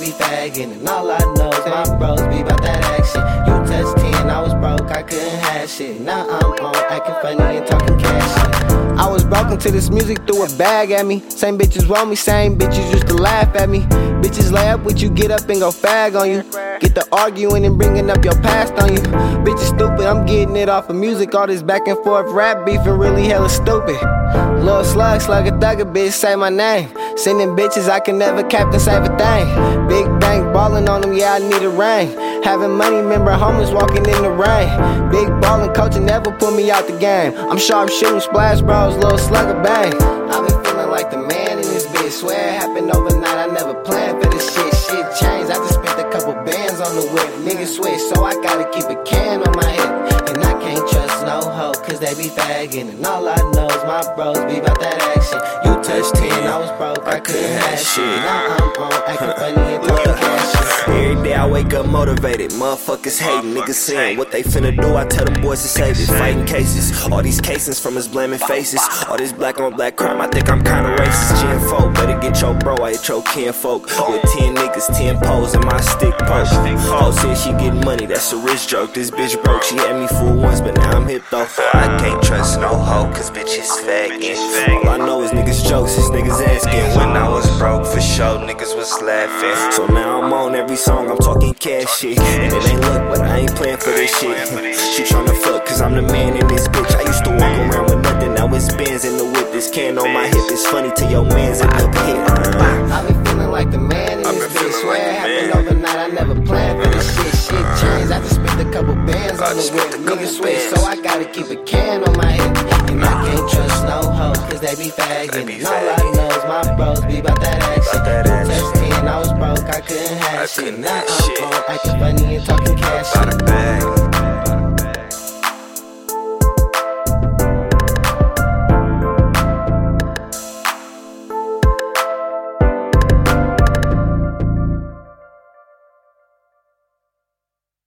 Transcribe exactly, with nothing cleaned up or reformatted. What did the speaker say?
be fagging. And all I know is my bros be about that action. You touched ten, I was broke, I couldn't have shit. Now I'm on, acting funny and talking cash shit. I was broken to this music, threw a bag at me. Same bitches want me, same bitches used to laugh at me. Bitches lay up with you, get up and go fag on you. Get to arguing and bringing up your past on you. Bitches stupid, I'm getting it off of music. All this back and forth rap beefing really hella stupid. Lil' slug, slug a thugger, bitch, say my name. Sending bitches, I can never captain save a thing. Big bank, ballin' on them, yeah, I need a ring. Having money, remember homeless walking in the rain. Big ballin' coaching never put me out the game. I'm sharp shooting, splash bros, Lil' slugger bang. I been feeling like the man in this bitch. Swear it happened overnight, I never planned for this shit. Shit changed, I just spent a couple bands on the whip. Niggas switch, so I gotta keep a can on my hip. And I can't trust no hoe, cause they be fagging. And all I know is my bros be about that action. You touched ten, I was broke, I couldn't have shit. Now I'm on, acting funny and talking cash shit. Every day I wake up motivated, motherfuckers hating, niggas saying what they finna do, I tell them boys to save it. Fighting cases, all these casings from us blaming faces. All this black on black crime, I think I'm kinda racist. Gen folk, better get your bro, I hit your kinfolk. With ten niggas, ten poles, and my stick poke. Oh, said she getting money, that's a rich joke. This bitch broke, she had me fool once, but now I'm hip though. I can't trust no hoe, cause bitches fagging. All I know is niggas jokes, is niggas asking. When I was broke for sure, niggas was laughing. So now I'm on every song, I'm talking cash shit. And it ain't luck, but I ain't playing for this shit. She tryna fuck, cause I'm the man in this bitch. I used to walk around with nothing, now it's Benz in the whip. This can on my hip, it's funny to your mans in the pit. I been feeling like the man in this bitch. Swear it happened overnight, I never planned for this shit. Shit changed, I just spent a couple bands on the whip. Niggas switch, so I gotta keep a can on my hip. And I can't trust no hoe, cause they be fagging. And all I know is my bros be about that action. You touched ten, I was broke, I couldn't have shit. Now I'm on, acting funny and talking cash shit.